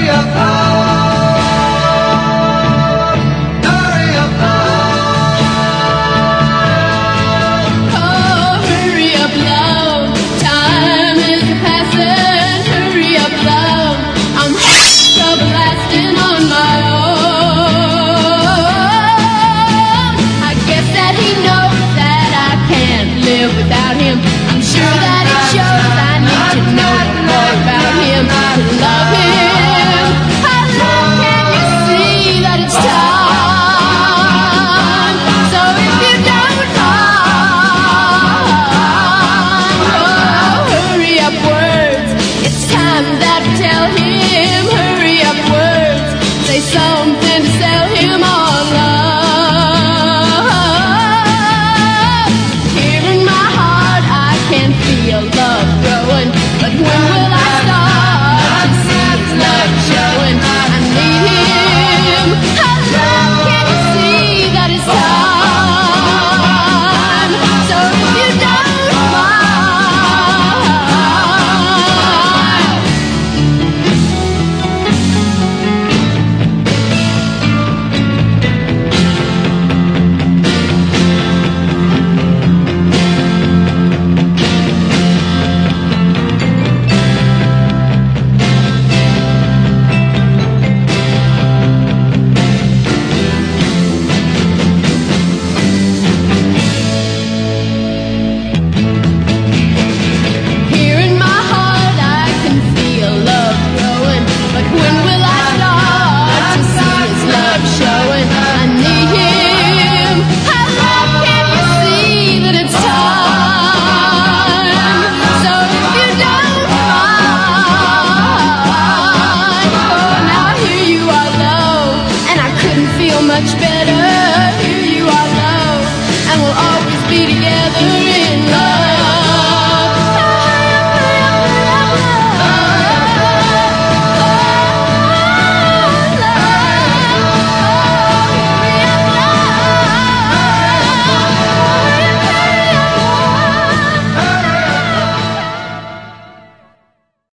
Without him, I'm sure that it shows. I need to know more about him, to love him. How long can you see that it's time? So if you don't mind, oh, hurry up words. It's time that we tell him. Hurry up words. Say something to sell him on love. Feel love growing, but when will I start to see his love showing? I need him. How long can you see that it's time? So if you don't much better.